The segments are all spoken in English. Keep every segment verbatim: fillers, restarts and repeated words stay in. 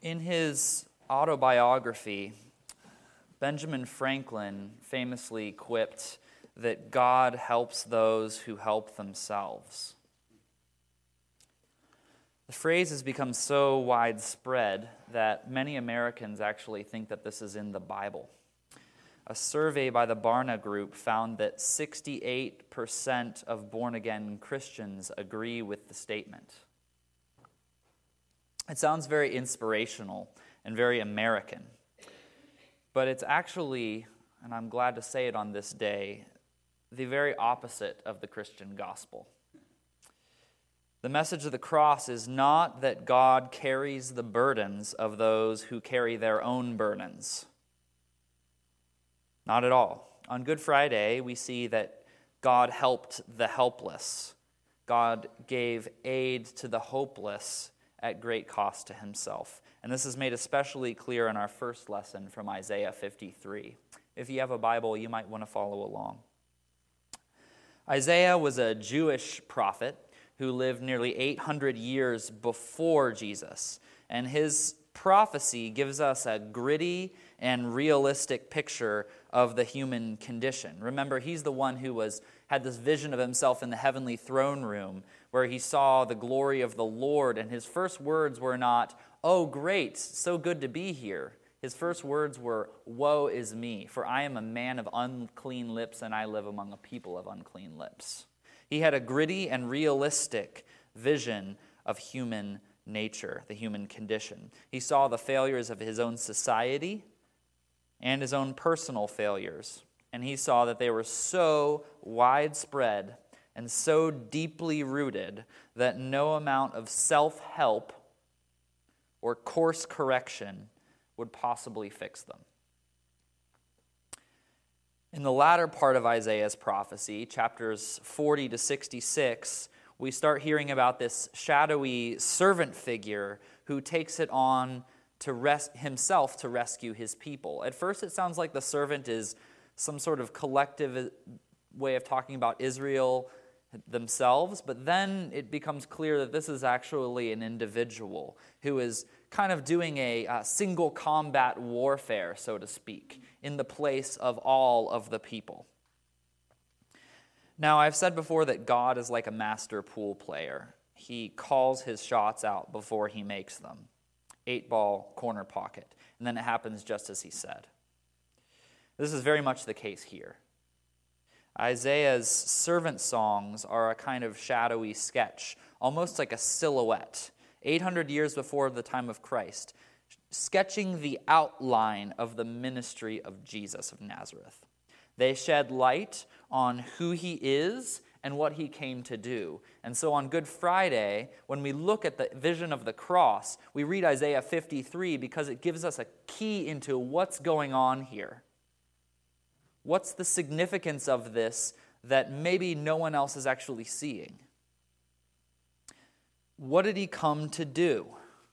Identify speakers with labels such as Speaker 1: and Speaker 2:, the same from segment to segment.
Speaker 1: In his autobiography, Benjamin Franklin famously quipped that God helps those who help themselves. The phrase has become so widespread that many Americans actually think that this is in the Bible. A survey by the Barna Group found that sixty-eight percent of born-again Christians agree with the statement. It sounds very inspirational and very American, but it's actually, and I'm glad to say it on this day, the very opposite of the Christian gospel. The message of the cross is not that God carries the burdens of those who carry their own burdens. Not at all. On Good Friday, we see that God helped the helpless. God gave aid to the hopeless at great cost to himself. And this is made especially clear in our first lesson from Isaiah fifty-three. If you have a Bible, you might want to follow along. Isaiah was a Jewish prophet who lived nearly eight hundred years before Jesus. And his prophecy gives us a gritty and realistic picture of the human condition. Remember, he's the one who was had this vision of himself in the heavenly throne room where he saw the glory of the Lord, and his first words were not, "Oh, great, so good to be here." His first words were, "Woe is me, for I am a man of unclean lips, and I live among a people of unclean lips." He had a gritty and realistic vision of human nature, the human condition. He saw the failures of his own society and his own personal failures. And he saw that they were so widespread and so deeply rooted that no amount of self-help or course correction would possibly fix them. In the latter part of Isaiah's prophecy, chapters forty to sixty-six, we start hearing about this shadowy servant figure who takes it on to res- himself to rescue his people. At first, it sounds like the servant is some sort of collective way of talking about Israel themselves, but then it becomes clear that this is actually an individual who is kind of doing a uh, single combat warfare, so to speak, in the place of all of the people. Now, I've said before that God is like a master pool player. He calls his shots out before he makes them. Eight ball, corner pocket. And then it happens just as he said. This is very much the case here. Isaiah's servant songs are a kind of shadowy sketch, almost like a silhouette, eight hundred years before the time of Christ, sketching the outline of the ministry of Jesus of Nazareth. They shed light on who he is and what he came to do. And so on Good Friday, when we look at the vision of the cross, we read Isaiah fifty-three because it gives us a key into what's going on here. What's the significance of this that maybe no one else is actually seeing? What did he come to do?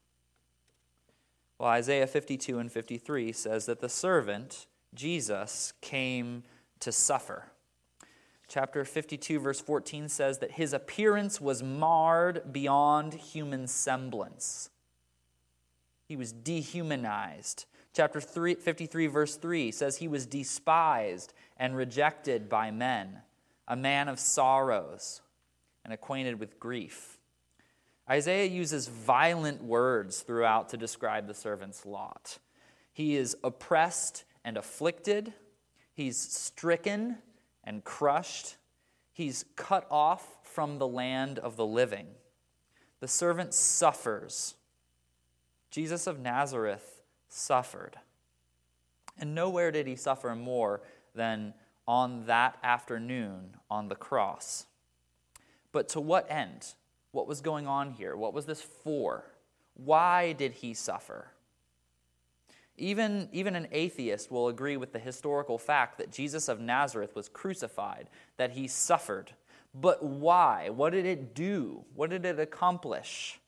Speaker 1: Well, Isaiah fifty-two and fifty-three says that the servant, Jesus, came to suffer. Chapter fifty-two, verse fourteen says that his appearance was marred beyond human semblance. He was dehumanized. Chapter fifty-three, verse three says he was despised and rejected by men, a man of sorrows and acquainted with grief. Isaiah uses violent words throughout to describe the servant's lot. He is oppressed and afflicted. He's stricken and crushed. He's cut off from the land of the living. The servant suffers. Jesus of Nazareth suffered. And nowhere did he suffer more than on that afternoon on the cross. But to what end? What was going on here? What was this for? Why did he suffer? Even, even an atheist will agree with the historical fact that Jesus of Nazareth was crucified, that he suffered. But why? What did it do? What did it accomplish?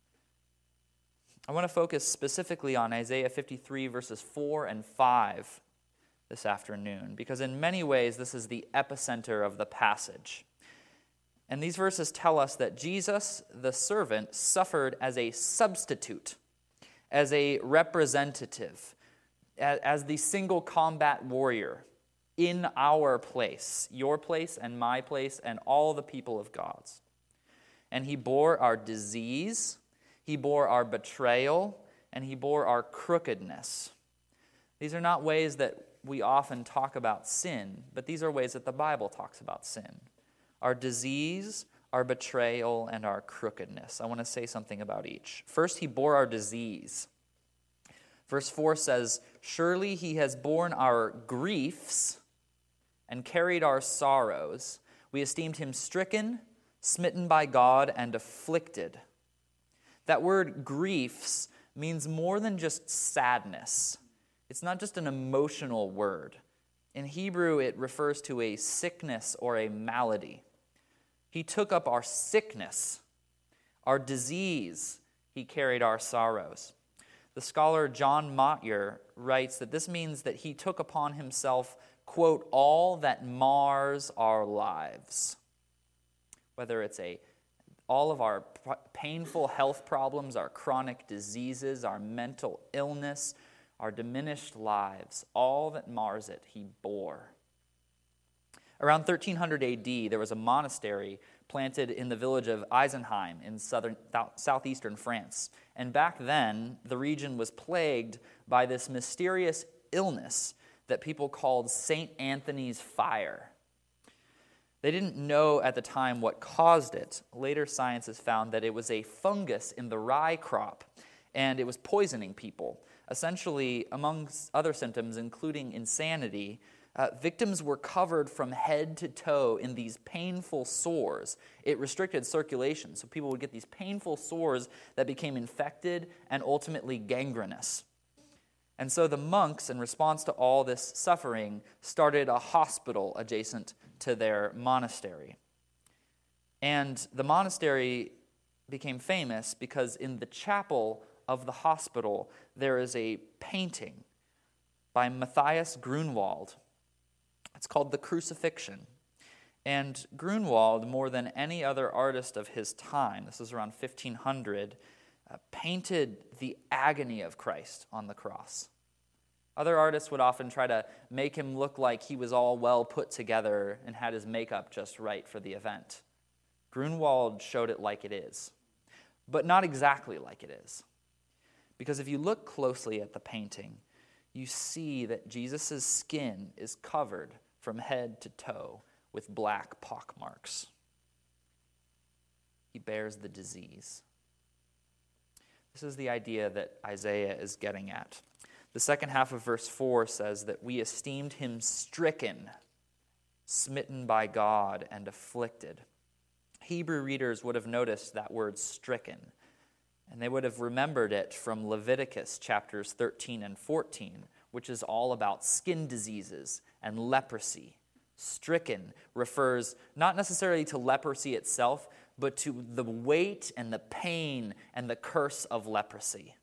Speaker 1: I want to focus specifically on Isaiah fifty-three, verses four and five this afternoon, because in many ways this is the epicenter of the passage. And these verses tell us that Jesus, the servant, suffered as a substitute, as a representative, as the single combat warrior in our place, your place and my place and all the people of God's. And he bore our disease, he bore our betrayal, and he bore our crookedness. These are not ways that we often talk about sin, but these are ways that the Bible talks about sin. Our disease, our betrayal, and our crookedness. I want to say something about each. First, he bore our disease. Verse four says, "Surely he has borne our griefs and carried our sorrows. We esteemed him stricken, smitten by God, and afflicted." That word griefs means more than just sadness. It's not just an emotional word. In Hebrew, it refers to a sickness or a malady. He took up our sickness, our disease. He carried our sorrows. The scholar John Motyer writes that this means that he took upon himself, quote, all that mars our lives. Whether it's a all of our painful health problems, our chronic diseases, our mental illness, our diminished lives, all that mars it, he bore. Around thirteen hundred A D, there was a monastery planted in the village of Eisenheim in southern, southeastern France. And back then, the region was plagued by this mysterious illness that people called Saint Anthony's fire. They didn't know at the time what caused it. Later science has found that it was a fungus in the rye crop, and it was poisoning people. Essentially, among other symptoms, including insanity, uh, victims were covered from head to toe in these painful sores. It restricted circulation, so people would get these painful sores that became infected and ultimately gangrenous. And so the monks, in response to all this suffering, started a hospital adjacent to their monastery. And the monastery became famous because in the chapel of the hospital, there is a painting by Matthias Grunwald. It's called The Crucifixion. And Grunwald, more than any other artist of his time, this is around fifteen hundred, uh, painted the agony of Christ on the cross. Other artists would often try to make him look like he was all well put together and had his makeup just right for the event. Grunwald showed it like it is, but not exactly like it is. Because if you look closely at the painting, you see that Jesus' skin is covered from head to toe with black pockmarks. He bears the disease. This is the idea that Isaiah is getting at. The second half of verse four says that we esteemed him stricken, smitten by God, and afflicted. Hebrew readers would have noticed that word stricken, and they would have remembered it from Leviticus chapters thirteen and fourteen, which is all about skin diseases and leprosy. Stricken refers not necessarily to leprosy itself, but to the weight and the pain and the curse of leprosy.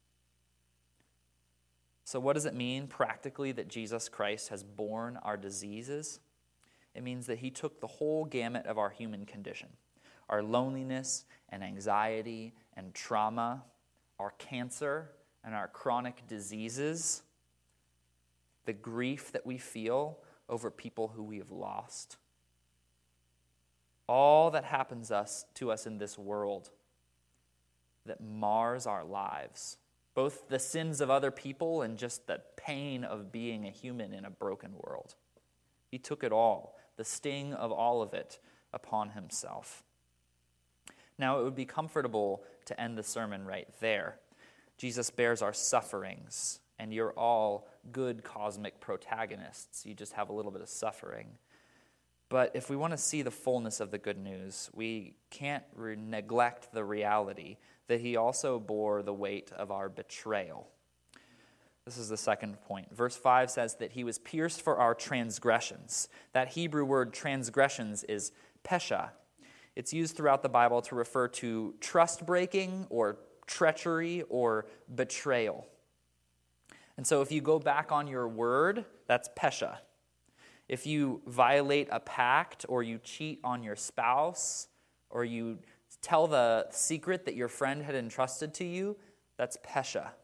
Speaker 1: So what does it mean practically that Jesus Christ has borne our diseases? It means that he took the whole gamut of our human condition, our loneliness and anxiety and trauma, our cancer and our chronic diseases, the grief that we feel over people who we have lost. All that happens us to us in this world that mars our lives, both the sins of other people and just the pain of being a human in a broken world. He took it all, the sting of all of it, upon himself. Now, it would be comfortable to end the sermon right there. Jesus bears our sufferings, and you're all good cosmic protagonists. You just have a little bit of suffering. But if we want to see the fullness of the good news, we can't re- neglect the reality that he also bore the weight of our betrayal. This is the second point. Verse five says that he was pierced for our transgressions. That Hebrew word transgressions is pesha. It's used throughout the Bible to refer to trust breaking or treachery or betrayal. And so if you go back on your word, that's pesha. If you violate a pact or you cheat on your spouse or you tell the secret that your friend had entrusted to you, that's pesha.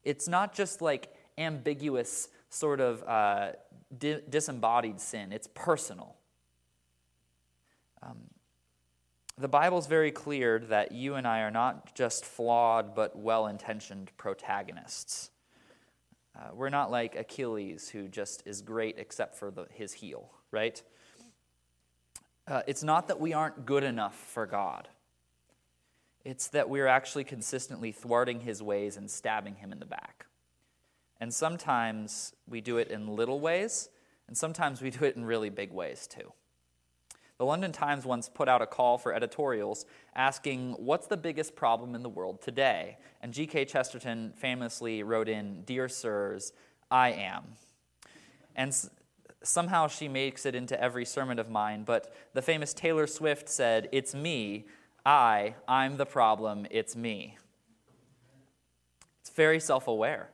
Speaker 1: It's not just like ambiguous sort of uh, di- disembodied sin. It's personal. Um, the Bible's very clear that you and I are not just flawed but well-intentioned protagonists. Uh, we're not like Achilles, who just is great except for the, his heel, right? Uh, it's not that we aren't good enough for God. It's that we're actually consistently thwarting his ways and stabbing him in the back. And sometimes we do it in little ways, and sometimes we do it in really big ways too. The London Times once put out a call for editorials asking, what's the biggest problem in the world today? And G K Chesterton famously wrote in, "Dear sirs, I am." And s- somehow she makes it into every sermon of mine, but the famous Taylor Swift said, "It's me, I, I'm the problem, it's me." It's very self-aware.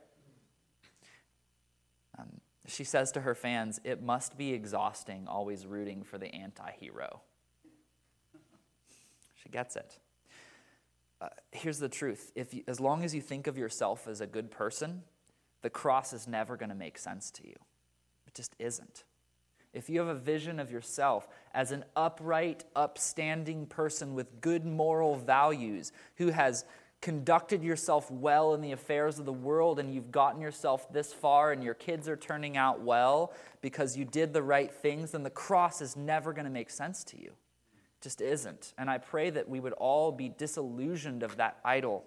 Speaker 1: Um, she says to her fans, it must be exhausting always rooting for the anti-hero. She gets it. Uh, here's the truth. If you, as long as you think of yourself as a good person, the cross is never going to make sense to you. It just isn't. If you have a vision of yourself as an upright, upstanding person with good moral values, who has conducted yourself well in the affairs of the world, and you've gotten yourself this far and your kids are turning out well because you did the right things, then the cross is never going to make sense to you. It just isn't. And I pray that we would all be disillusioned of that idol.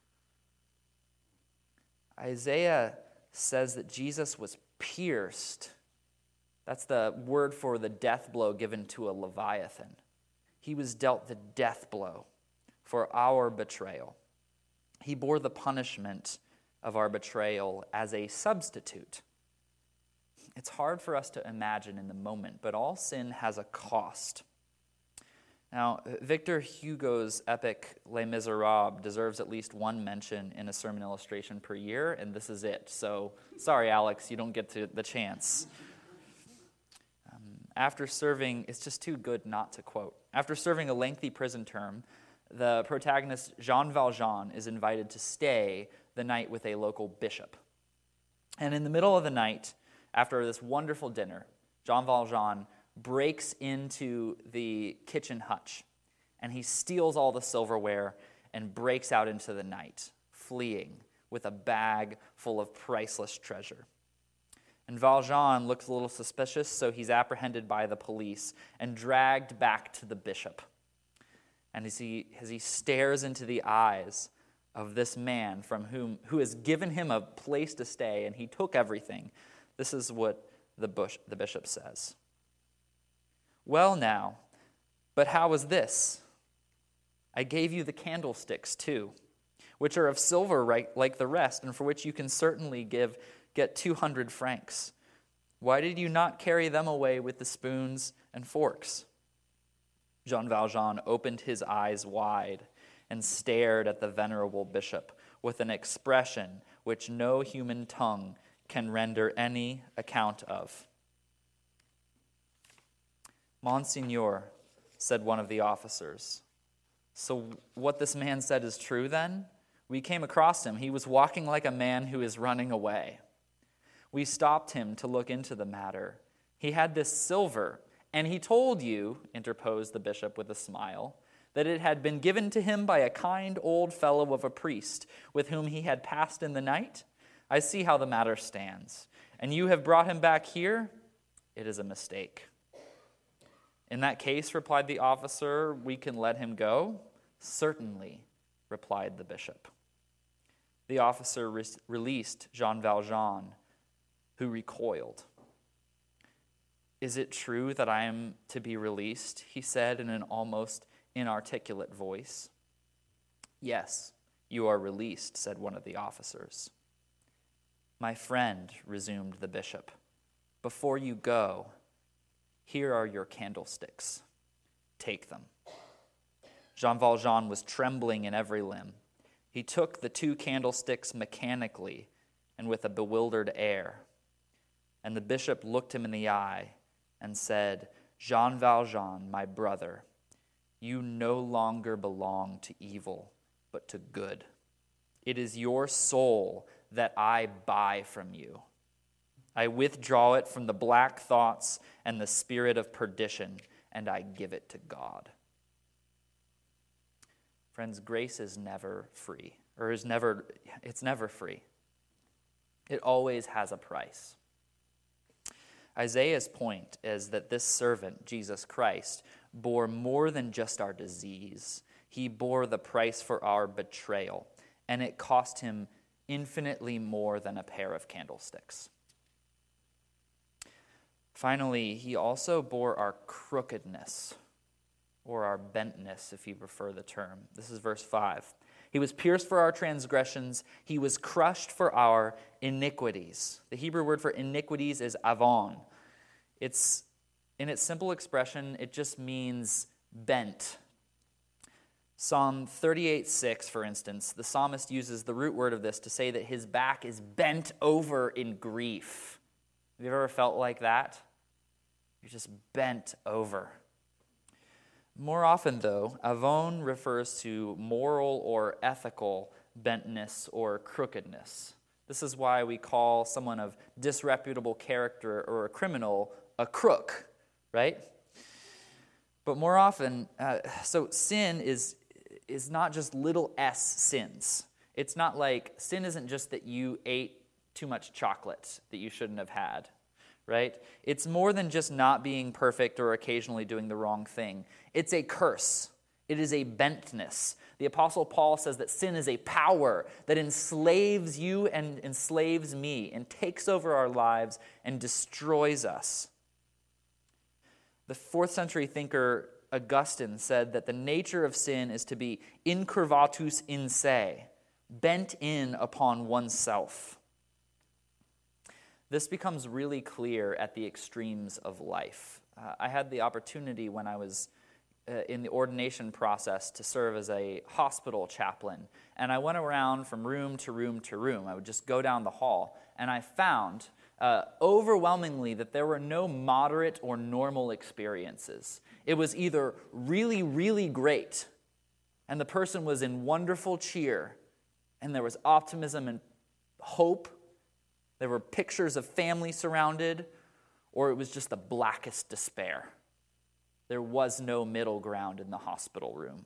Speaker 1: Isaiah says that Jesus was pierced. That's the word for the death blow given to a Leviathan. He was dealt the death blow for our betrayal. He bore the punishment of our betrayal as a substitute. It's hard for us to imagine in the moment, but all sin has a cost. Now, Victor Hugo's epic Les Miserables deserves at least one mention in a sermon illustration per year, and this is it. So, sorry, Alex, you don't get to the chance. Um, after serving, it's just too good not to quote. After serving a lengthy prison term, the protagonist, Jean Valjean, is invited to stay the night with a local bishop. And in the middle of the night, after this wonderful dinner, Jean Valjean breaks into the kitchen hutch, and he steals all the silverware and breaks out into the night, fleeing with a bag full of priceless treasure. And Valjean looks a little suspicious, so he's apprehended by the police and dragged back to the bishop. And as he, as he stares into the eyes of this man from whom who has given him a place to stay, and he took everything, this is what the, bush, the bishop says. "Well now, but how was this? I gave you the candlesticks too, which are of silver right, like the rest, and for which you can certainly give get two hundred francs. Why did you not carry them away with the spoons and forks?" Jean Valjean opened his eyes wide and stared at the venerable bishop with an expression which no human tongue can render any account of. "Monseigneur," said one of the officers, "so what this man said is true then? We came across him. He was walking like a man who is running away. We stopped him to look into the matter. He had this silver, and he told you," interposed the bishop with a smile, "that it had been given to him by a kind old fellow of a priest with whom he had passed in the night? I see how the matter stands. And you have brought him back here? It is a mistake." "In that case," replied the officer, "we can let him go?" "Certainly," replied the bishop. The officer re- released Jean Valjean, who recoiled. "Is it true that I am to be released?" he said in an almost inarticulate voice. "Yes, you are released," said one of the officers. "My friend," resumed the bishop, "before you go, here are your candlesticks. Take them." Jean Valjean was trembling in every limb. He took the two candlesticks mechanically and with a bewildered air. And the bishop looked him in the eye and said, "Jean Valjean, my brother, you no longer belong to evil, but to good. It is your soul that I buy from you. I withdraw it from the black thoughts and the spirit of perdition, and I give it to God. Friends, grace is never free, or is never, it's never free. It always has a price. Isaiah's point is that this servant, Jesus Christ, bore more than just our disease. He bore the price for our betrayal, and it cost him infinitely more than a pair of candlesticks. Finally, he also bore our crookedness, or our bentness, if you prefer the term. This is verse five. He was pierced for our transgressions. He was crushed for our iniquities. The Hebrew word for iniquities is avon. It's, in its simple expression, it just means bent. Psalm thirty-eight six, for instance, the psalmist uses the root word of this to say that his back is bent over in grief. Have you ever felt like that? You're just bent over. More often, though, avon refers to moral or ethical bentness or crookedness. This is why we call someone of disreputable character or a criminal a crook, right? But more often, uh, so sin is, is not just little s sins. It's not like, sin isn't just that you ate too much chocolate that you shouldn't have had, right? It's more than just not being perfect or occasionally doing the wrong thing. It's a curse. It is a bentness. The Apostle Paul says that sin is a power that enslaves you and enslaves me and takes over our lives and destroys us. The fourth century thinker Augustine said that the nature of sin is to be incurvatus in se, bent in upon oneself. This becomes really clear at the extremes of life. Uh, I had the opportunity when I was uh, in the ordination process to serve as a hospital chaplain, and I went around from room to room to room. I would just go down the hall, and I found uh, overwhelmingly that there were no moderate or normal experiences. It was either really, really great, and the person was in wonderful cheer, and there was optimism and hope. There were pictures of family surrounded, or it was just the blackest despair. There was no middle ground in the hospital room.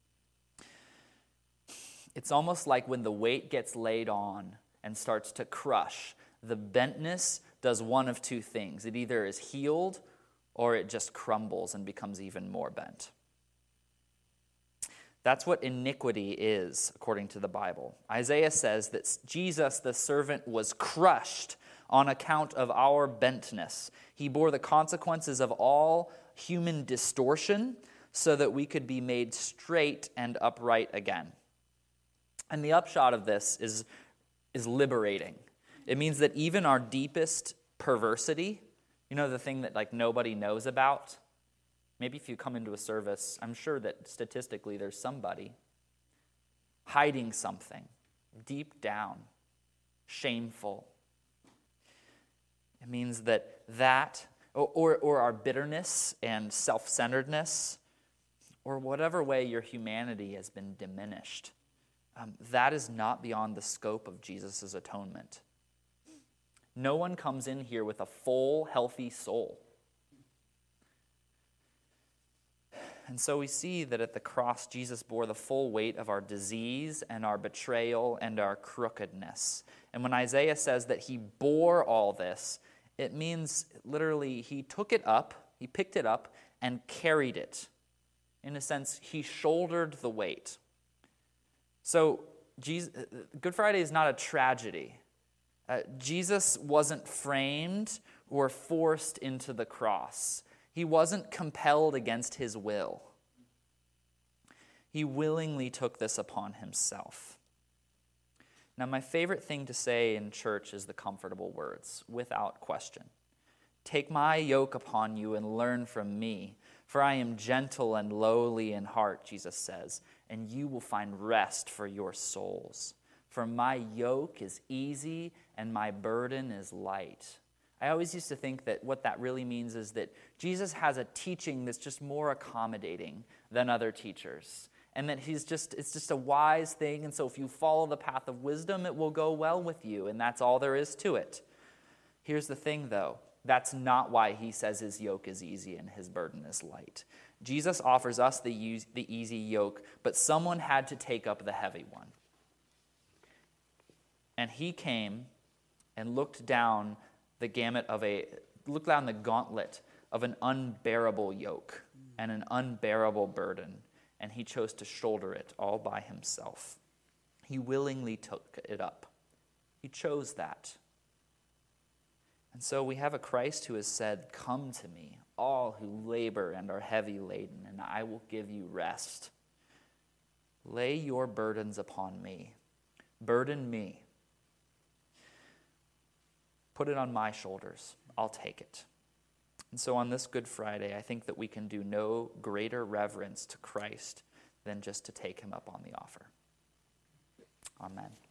Speaker 1: It's almost like when the weight gets laid on and starts to crush, the bentness does one of two things. It either is healed or it just crumbles and becomes even more bent. That's what iniquity is, according to the Bible. Isaiah says that Jesus, the servant, was crushed on account of our bentness. He bore the consequences of all human distortion so that we could be made straight and upright again. And the upshot of this is, is liberating. It means that even our deepest perversity, you know, the thing that like nobody knows about, maybe if you come into a service, I'm sure that statistically there's somebody hiding something deep down, shameful. It means that that, or, or, or our bitterness and self-centeredness, or whatever way your humanity has been diminished, um, that is not beyond the scope of Jesus' atonement. No one comes in here with a full, healthy soul. And so we see that at the cross, Jesus bore the full weight of our disease and our betrayal and our crookedness. And when Isaiah says that he bore all this, it means literally he took it up, he picked it up, and carried it. In a sense, he shouldered the weight. So Jesus, Good Friday is not a tragedy. Uh, Jesus wasn't framed or forced into the cross. He wasn't compelled against his will. He willingly took this upon himself. Now, my favorite thing to say in church is the comfortable words, without question. Take my yoke upon you and learn from me, for I am gentle and lowly in heart, Jesus says, and you will find rest for your souls. For my yoke is easy and my burden is light. I always used to think that what that really means is that Jesus has a teaching that's just more accommodating than other teachers. and that he's just it's just a wise thing, and so if you follow the path of wisdom, it will go well with you, and that's all there is to it. Here's the thing, though. That's not why he says his yoke is easy and his burden is light. Jesus offers us the, the easy yoke, but someone had to take up the heavy one. And he came and looked down the gamut of a, looked down the gauntlet of an unbearable yoke and an unbearable burden, and he chose to shoulder it all by himself. He willingly took it up. He chose that. And so we have a Christ who has said, "Come to me, all who labor and are heavy laden, and I will give you rest. Lay your burdens upon me. Burden me. Put it on my shoulders. I'll take it." And so on this Good Friday, I think that we can do no greater reverence to Christ than just to take him up on the offer. Amen.